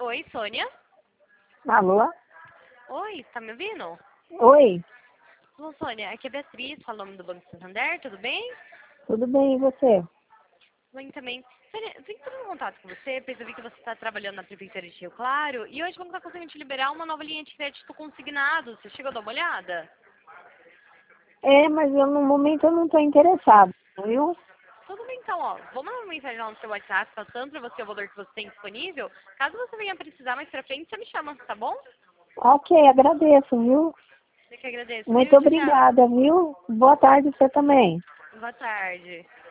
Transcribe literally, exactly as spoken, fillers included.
Oi, Sônia? Alô? Oi, tá me ouvindo? Oi, Bom, Sônia, aqui é a Beatriz, falando do Banco Santander, tudo bem? tudo bem e você? Bem também. Sônia, eu tenho que ter um contato com você, pois eu vi que você está trabalhando na Prefeitura de Rio Claro, e hoje vamos estar conseguindo te liberar uma nova linha de crédito consignado. Você chegou a dar uma olhada? É, mas eu no momento eu não estou interessado, viu? Tudo bem, então, ó. Vou mandar uma mensagem lá no seu WhatsApp, passando para você o valor que você tem disponível. Caso você venha precisar mais pra frente, você me chama, tá bom? Ok, agradeço, viu? Eu que agradeço, Muito viu? Tchau, tchau. obrigada, viu? Boa tarde você também. Boa tarde.